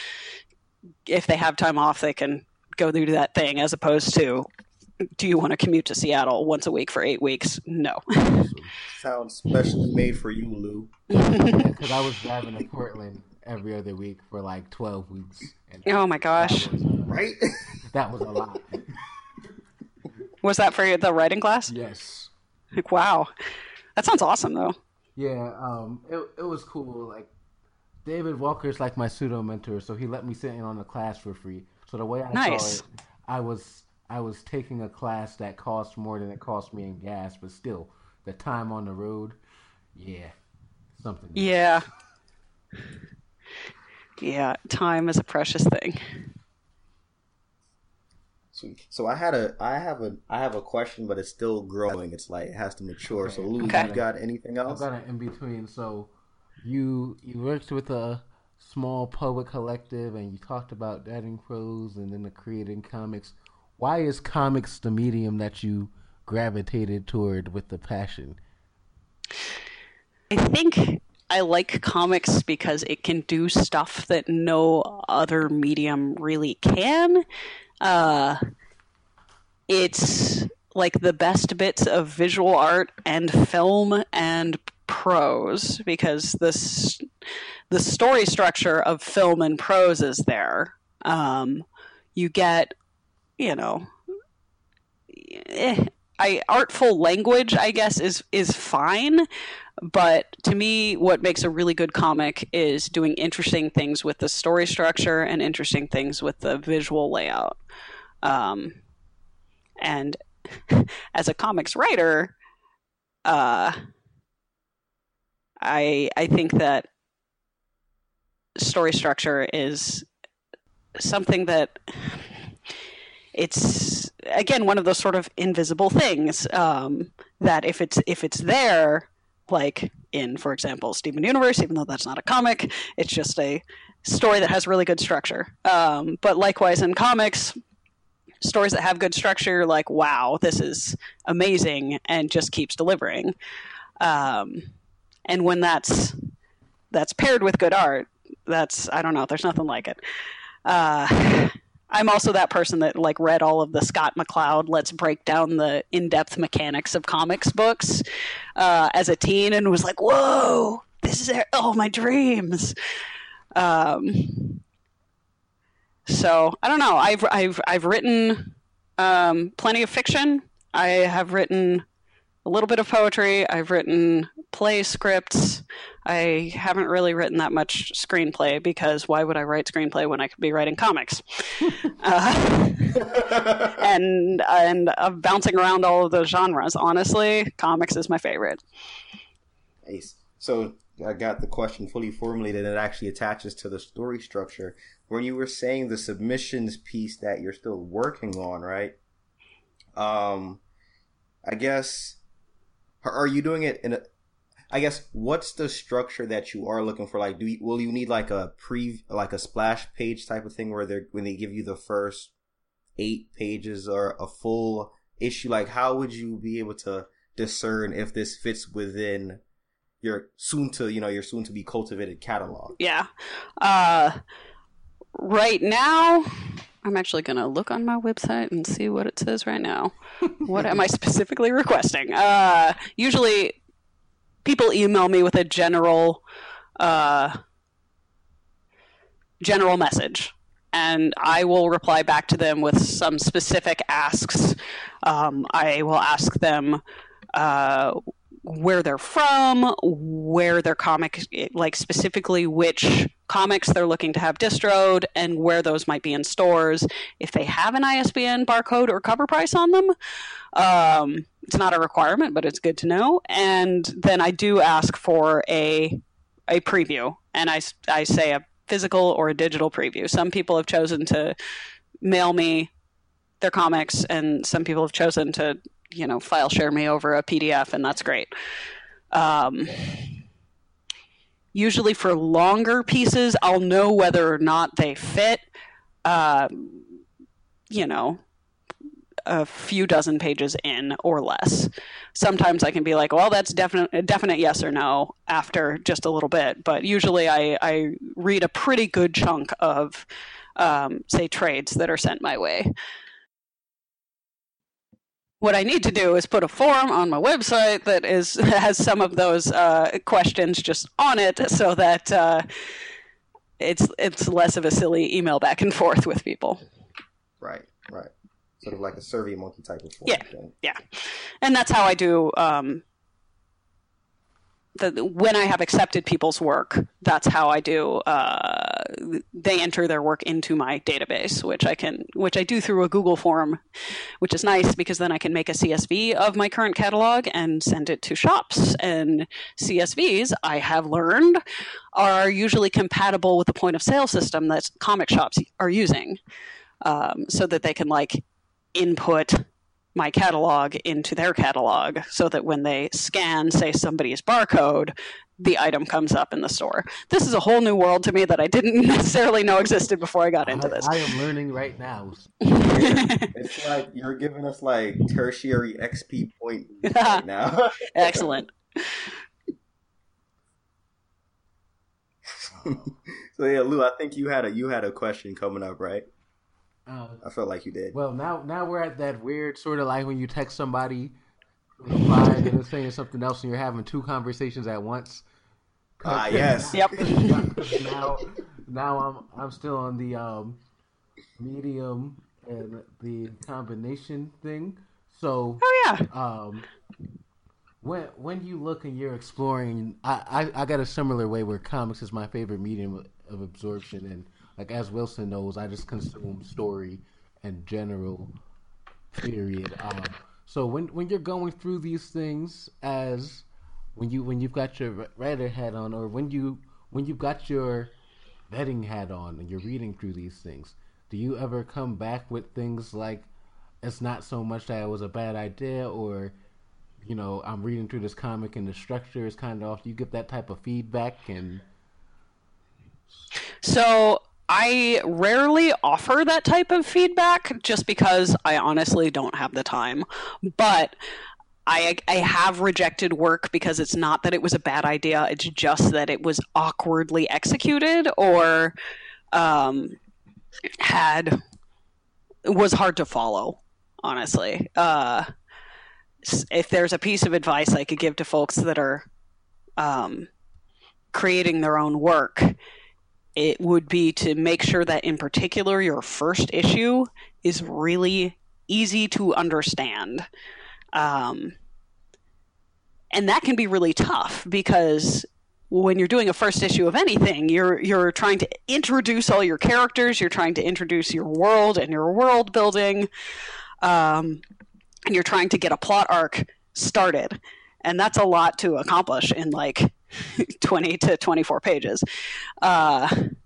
if they have time off, they can go do that thing as opposed to, do you want to commute to Seattle once a week for 8 weeks? No. Sounds specially made for you, Lou. Because I was driving to Portland every other week for like 12 weeks. And oh my gosh. Right? That was a lot. Was that for the writing class? Yes. Like, wow. That sounds awesome, though. Yeah, it was cool. Like, David Walker's like my pseudo mentor, so he let me sit in on the class for free. So the way I saw it, I was taking a class that cost more than it cost me in gas, but still, the time on the road, something. Yeah. Yeah, time is a precious thing. So I have a question, but it's still growing. It's like it has to mature. Okay. So Lou, you got anything else? I've got an in between. So you worked with a small public collective, and you talked about that in prose, and then the creating comics. Why is comics the medium that you gravitated toward with the passion? I think I like comics because it can do stuff that no other medium really can. It's like the best bits of visual art and film and prose, because the story structure of film and prose is there. You get, artful language, I guess, is fine. But to me, what makes a really good comic is doing interesting things with the story structure and interesting things with the visual layout. And as a comics writer, I think that story structure is something that it's again, one of those sort of invisible things that if it's there, like in, for example, Steven Universe, even though that's not a comic, it's just a story that has really good structure. But likewise in comics, stories that have good structure, like, wow, this is amazing, and just keeps delivering. And when that's paired with good art, I don't know, there's nothing like it. I'm also that person that like read all of the Scott McCloud Let's Break Down the In-Depth Mechanics of Comics books as a teen, and was like, whoa, this is my dreams. So I don't know. I've written plenty of fiction. I have written a little bit of poetry. I've written play scripts. I haven't really written that much screenplay, because why would I write screenplay when I could be writing comics? And bouncing around all of those genres. Honestly, comics is my favorite. Nice. So I got the question fully formulated, and it actually attaches to the story structure. When you were saying the submissions piece that you're still working on, right? I guess, are you doing it in a, I guess, what's the structure that you are looking for? Like, will you need like a splash page type of thing where when they give you the first 8 pages or a full issue? Like, how would you be able to discern if this fits within your soon to be cultivated catalog? Yeah. Right now, I'm actually going to look on my website and see what it says right now. What am I specifically requesting? Usually, people email me with a general message, and I will reply back to them with some specific asks. I will ask them where they're from, where their comic, like specifically which comics they're looking to have distroed, and where those might be in stores. If they have an ISBN barcode or cover price on them, it's not a requirement, but it's good to know. And then I do ask for a preview, and I say a physical or a digital preview. Some people have chosen to mail me their comics, and some people have chosen to file share me over a PDF, and that's great. Usually for longer pieces, I'll know whether or not they fit, a few dozen pages in or less. Sometimes I can be like, well, that's a definite yes or no after just a little bit. But usually I read a pretty good chunk of, say, trades that are sent my way. What I need to do is put a form on my website that has some of those questions just on it, so that it's less of a silly email back and forth with people. Right. Sort of like a SurveyMonkey type of form. Yeah. And that's how I do. When I have accepted people's work, that's how I do. They enter their work into my database, which I do through a Google form, which is nice because then I can make a CSV of my current catalog and send it to shops. And CSVs, I have learned, are usually compatible with the point of sale system that comic shops are using, so that they can input my catalog into their catalog, so that when they scan, say, somebody's barcode, the item comes up in the store. This is a whole new world to me that I didn't necessarily know existed before I got into this. I am learning right now. It's like you're giving us tertiary XP point right now. Excellent. So yeah, Lou, I think you had a question coming up, right? I felt like you did. Well, now we're at that weird sort of like when you text somebody, reply, and they're saying something else, and you're having 2 conversations at once. Yes. Yep. Now I'm still on the medium and the combination thing. So, when you look and you're exploring, I got a similar way where comics is my favorite medium of absorption, and as Wilson knows, I just consume story and general period. So when you're going through these things, as when you've got your writer hat on, or when you've got your vetting hat on and you're reading through these things, do you ever come back with things like it's not so much that it was a bad idea, or I'm reading through this comic and the structure is kind of off. Do you get that type of feedback? And so I rarely offer that type of feedback just because I honestly don't have the time. But I have rejected work because it's not that it was a bad idea. It's just that it was awkwardly executed or was hard to follow, honestly. If there's a piece of advice I could give to folks that are creating their own work, it would be to make sure that in particular your first issue is really easy to understand. And that can be really tough because when you're doing a first issue of anything, you're trying to introduce all your characters, you're trying to introduce your world and your world building, and you're trying to get a plot arc started. And that's a lot to accomplish in like 20 to 24 pages. And,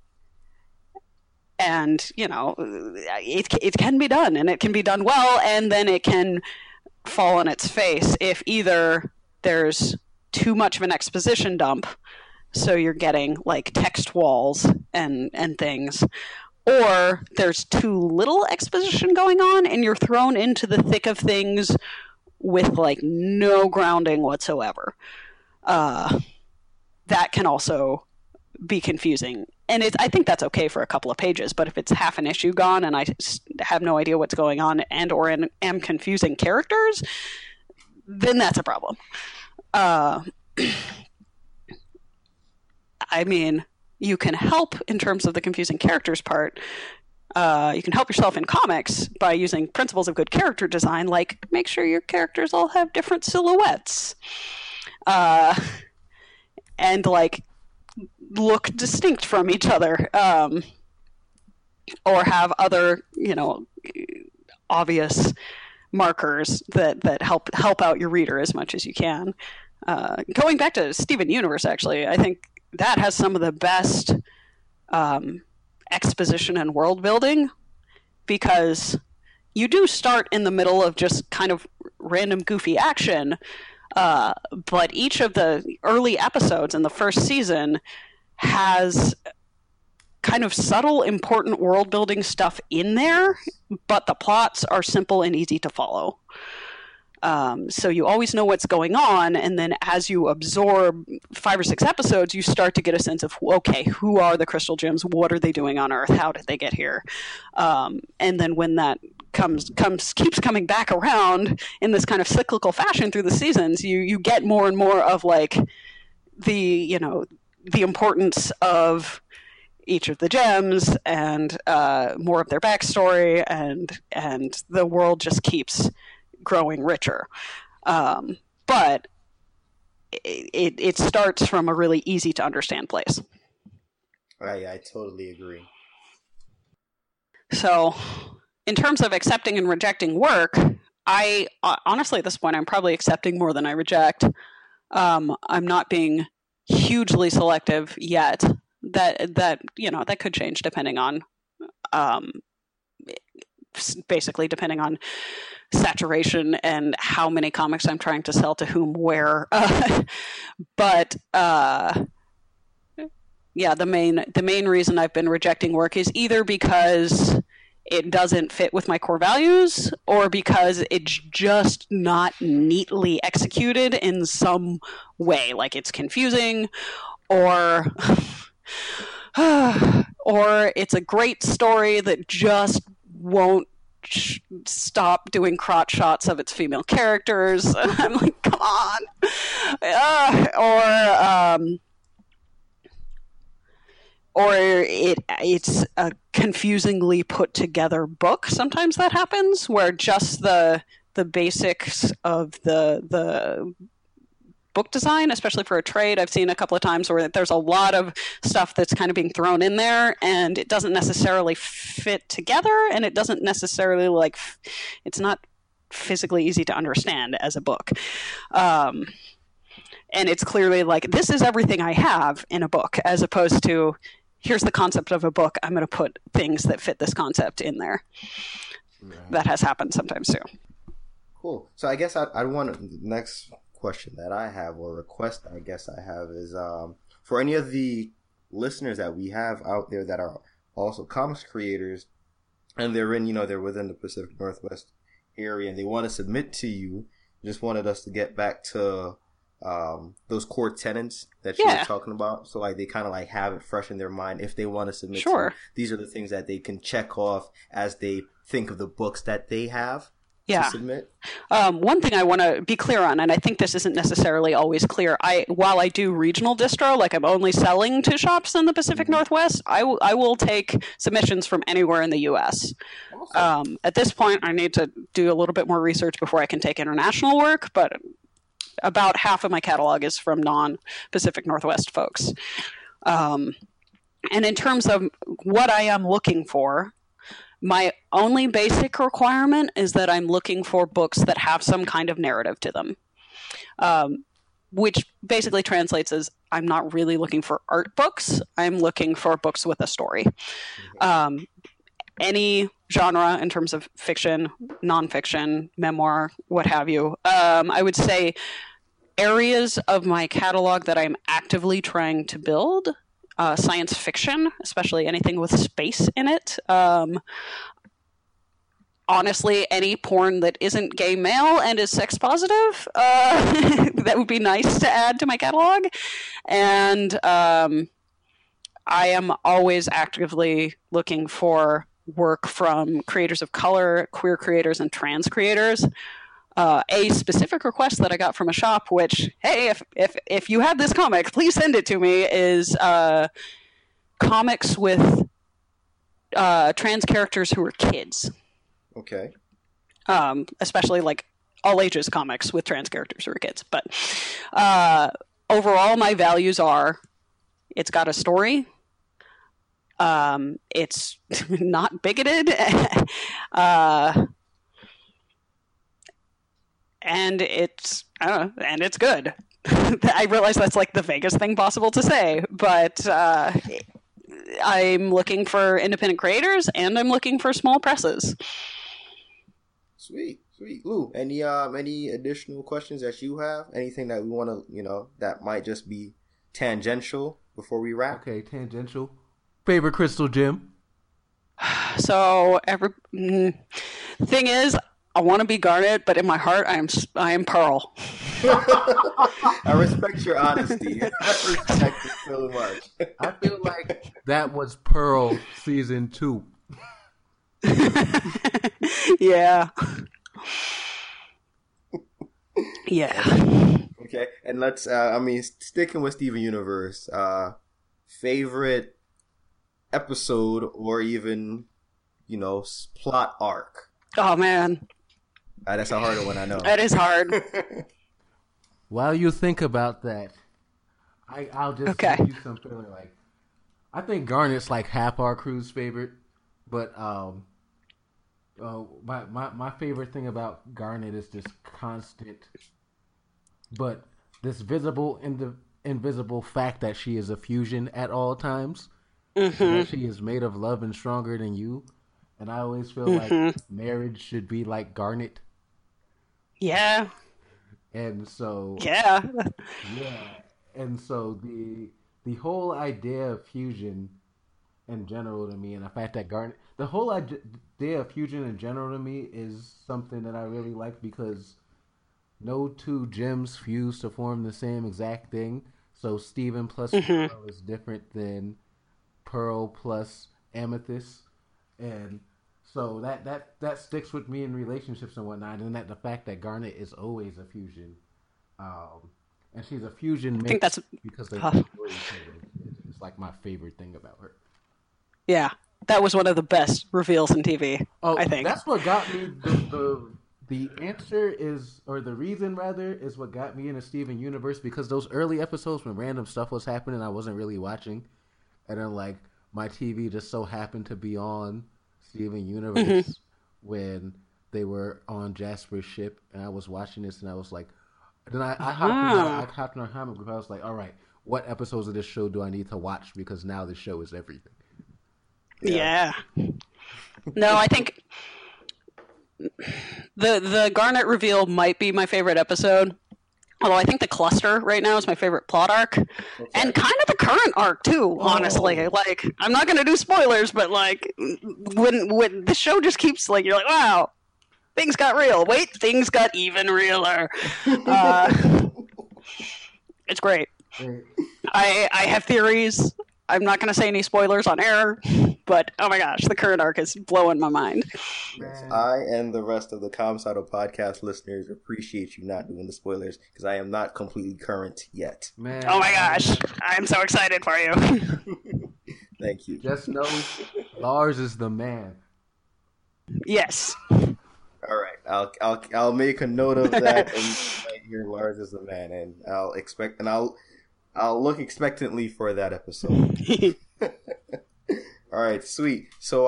it can be done, and it can be done well, and then it can fall on its face if either there's too much of an exposition dump, so you're getting like text walls and things, or there's too little exposition going on and you're thrown into the thick of things with like no grounding whatsoever. That can also be confusing. And I think that's okay for a couple of pages, but if it's half an issue gone and I have no idea what's going on and or am confusing characters, then that's a problem. I mean, you can help in terms of the confusing characters part. You can help yourself in comics by using principles of good character design, like make sure your characters all have different silhouettes. And like look distinct from each other. Or have other, obvious markers that help out your reader as much as you can. Going back to Steven Universe, actually, I think that has some of the best exposition and world building, because you do start in the middle of just kind of random goofy action, but each of the early episodes in the first season has kind of subtle, important world building stuff in there, but the plots are simple and easy to follow. So you always know what's going on, and then as you absorb 5 or 6 episodes, you start to get a sense of, okay, who are the Crystal Gems? What are they doing on Earth? How did they get here? And then when that keeps coming back around in this kind of cyclical fashion through the seasons, you get more and more of like the importance of each of the gems and more of their backstory, and the world just keeps growing richer. But it starts from a really easy to understand place. I totally agree. So in terms of accepting and rejecting work, I honestly at this point I'm probably accepting more than I reject. I'm not being hugely selective yet. That could change depending on basically depending on saturation and how many comics I'm trying to sell to whom where. But the main reason I've been rejecting work is either because it doesn't fit with my core values, or because it's just not neatly executed in some way, like it's confusing, or it's a great story that just won't stop doing crotch shots of its female characters. I'm like, come on. Or it's a confusingly put together book. Sometimes that happens, where just the basics of the book design, especially for a trade, I've seen a couple of times where there's a lot of stuff that's kind of being thrown in there, and it doesn't necessarily fit together, and it doesn't necessarily it's not physically easy to understand as a book. And it's clearly like, this is everything I have in a book, as opposed to, here's the concept of a book, I'm going to put things that fit this concept in there. that has happened sometimes too. Cool. So I guess I want next question that I have, or request I guess I have, is for any of the listeners that we have out there that are also comics creators, and they're within the Pacific Northwest area, and they want to submit to you. Just wanted us to get back to those core tenets that you were talking about, so like they kind of like have it fresh in their mind if they want to submit. Sure. These are the things that they can check off as they think of the books that they have. Yeah. To submit. One thing I want to be clear on, and I think this isn't necessarily always clear, while I do regional distro, like I'm only selling to shops in the Pacific Northwest, I will take submissions from anywhere in the U.S. Awesome. At this point, I need to do a little bit more research before I can take international work, but about half of my catalog is from non-Pacific Northwest folks. And in terms of what I am looking for, my only basic requirement is that I'm looking for books that have some kind of narrative to them, which basically translates as I'm not really looking for art books. I'm looking for books with a story. Any genre in terms of fiction, nonfiction, memoir, what have you. I would say areas of my catalog that I'm actively trying to build. Science fiction, especially anything with space in it. Honestly, any porn that isn't gay male and is sex positive, that would be nice to add to my catalog. And I am always actively looking for work from creators of color, queer creators, and trans creators. A specific request that I got from a shop, which, hey, if you have this comic, please send it to me, is comics with trans characters who are kids. Okay. Especially like all ages comics with trans characters who are kids. But overall, my values are: it's got a story. It's not bigoted. And it's good. I realize that's like the vaguest thing possible to say, but I'm looking for independent creators and I'm looking for small presses. Sweet. Ooh, any additional questions that you have? Anything that we want to, that might just be tangential before we wrap? Okay, tangential. Favorite crystal gem? So thing is, I want to be Garnet, but in my heart, I am Pearl. I respect your honesty. I respect it so much. I feel like that was Pearl season 2. Yeah. Yeah. Okay, and let's. Sticking with Steven Universe, favorite episode or even, plot arc. Oh man. That's a harder one, I know. That is hard. While you think about that, I'll just give you some feeling like I think Garnet's like half our crew's favorite, but my favorite thing about Garnet is this constant, but this visible invisible fact that she is a fusion at all times. Mm-hmm. That she is made of love and stronger than you. And I always feel like marriage should be like Garnet. Yeah. And so yeah. And so the whole idea of fusion in general to me, and the fact that the whole idea of fusion in general to me is something that I really like, because no two gems fuse to form the same exact thing. So Steven plus Pearl is different than Pearl plus Amethyst, and so that sticks with me in relationships and whatnot, and that the fact that Garnet is always a fusion, and she's a fusion. I think that's because they enjoy each other. It's like my favorite thing about her. Yeah, that was one of the best reveals in TV. I think that's what got me. The answer is, or the reason rather, is what got me into Steven Universe, because those early episodes when random stuff was happening, I wasn't really watching, and then like my TV just so happened to be on Steven Universe when they were on Jasper's ship, and I was watching this, and I was like, then I hopped in our comic group. I was like, all right, what episodes of this show do I need to watch, because now this show is everything. Yeah. No, I think the Garnet reveal might be my favorite episode. Although I think the cluster right now is my favorite plot arc, and kind of the current arc too. Honestly, like I'm not going to do spoilers, but like when the show just keeps like you're like, wow, things got real. Wait, things got even realer. It's great. I have theories. I'm not going to say any spoilers on air, but oh my gosh, the current arc is blowing my mind. Yes, I and the rest of the Comsado podcast listeners appreciate you not doing the spoilers because I am not completely current yet. Man. Oh my gosh, I'm so excited for you. Thank you. Just know Lars is the man. Yes. All right, I'll make a note of that, and right here, Lars is the man, and I'll look expectantly for that episode. All right, sweet. So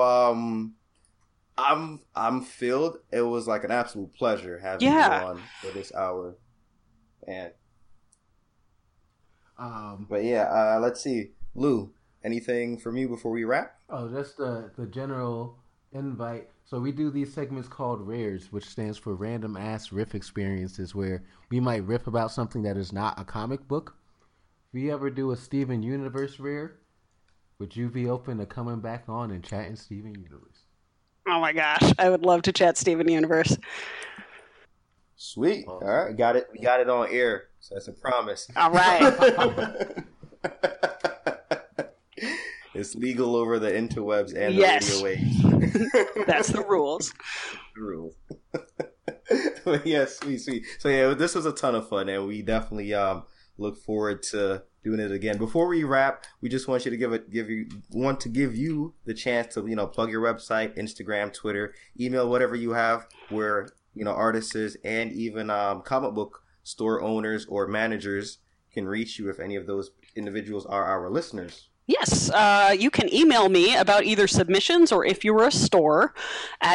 I'm filled. It was like an absolute pleasure having you on for this hour, and but yeah, let's see, Lou. Anything from you before we wrap? Oh, just the general invite. So we do these segments called Rares, which stands for Random Ass Riff Experiences, where we might riff about something that is not a comic book. If we ever do a Steven Universe Rare, would you be open to coming back on and chatting Steven Universe? Oh my gosh, I would love to chat Steven Universe. Sweet. All right, got it. We got it on air, so that's a promise. All right. It's legal over the interwebs and the radio waves. That's the rules. The rules. Yeah, sweet. So yeah, this was a ton of fun, and we definitely look forward to doing it again. Before we wrap, we just want you to give you the chance to plug your website, Instagram, Twitter, email, whatever you have, where artists and even comic book store owners or managers can reach you if any of those individuals are our listeners. Yes, you can email me about either submissions or if you were a store at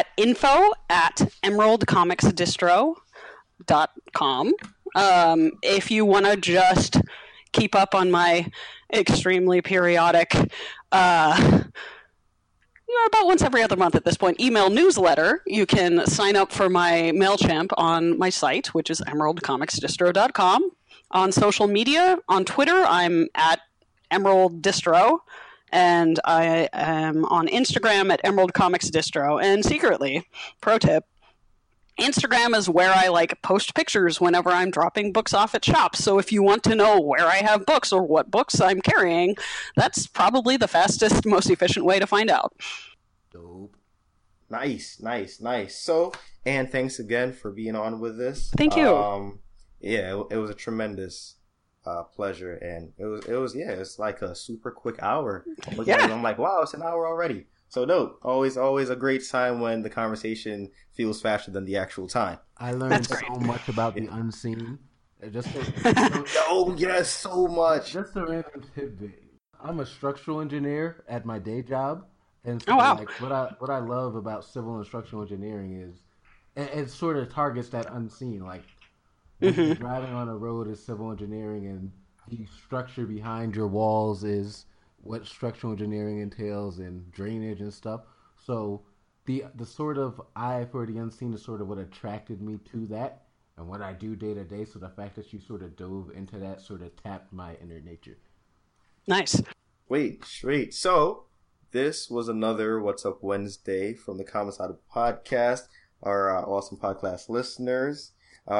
info@emeraldcomicsdistro.com. If you want to just keep up on my extremely periodic, about once every other month at this point, email newsletter, you can sign up for my MailChimp on my site, which is emeraldcomicsdistro.com. On social media, on Twitter, I'm at Emerald Distro, and I am on Instagram at Emerald Comics Distro. And secretly, pro tip, Instagram is where I post pictures whenever I'm dropping books off at shops. So if you want to know where I have books or what books I'm carrying, that's probably the fastest, most efficient way to find out. Dope. Nice. So, and thanks again for being on with this. Thank you. Yeah, it was a tremendous pleasure, and it's like a super quick hour. I'm like, wow, it's an hour already. So dope. Always a great time when the conversation feels faster than the actual time. I learned so much about the unseen. Oh yes, so much. Just a random tidbit. I'm a structural engineer at my day job, and so what I love about civil and structural engineering is it sort of targets that unseen. Driving on a road is civil engineering, and the structure behind your walls is what structural engineering entails, and drainage and stuff. So the sort of eye for the unseen is sort of what attracted me to that and what I do day to day. So the fact that you sort of dove into that sort of tapped my inner nature. Nice. Wait, straight. So this was another What's Up Wednesday from the Comsado podcast. Our awesome podcast listeners.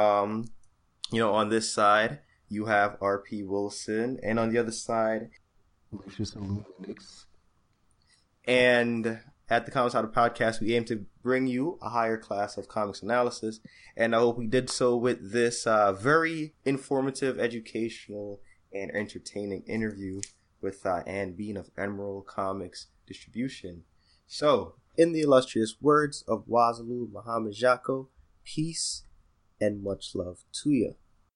On this side, you have R.P. Wilson, and on the other side, Lucius Illuminix. And at the Comsado podcast, we aim to bring you a higher class of comics analysis, and I hope we did so with this very informative, educational, and entertaining interview with Ann Bean of Emerald Comics Distribution. So, in the illustrious words of Wazalu Muhammad Jaco, peace and much love to you.